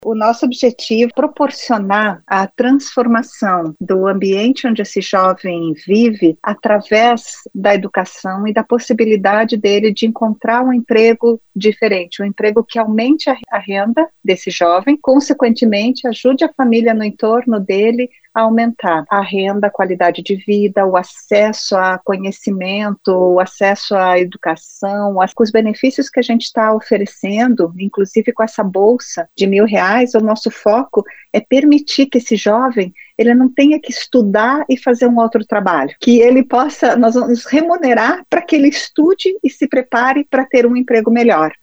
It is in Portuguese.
O nosso objetivo é proporcionar a transformação do ambiente onde esse jovem vive através da educação e da possibilidade dele de encontrar um emprego diferente, um emprego que aumente a renda desse jovem, consequentemente ajude a família no entorno dele a aumentar a renda, a qualidade de vida, o acesso a conhecimento, o acesso à educação, os benefícios que a gente está oferecendo, inclusive com essa bolsa de R$ 1.000, o nosso foco é permitir que esse jovem ele não tenha que estudar e fazer um outro trabalho, que ele possa, nós vamos remunerar para que ele estude e se prepare para ter um emprego melhor.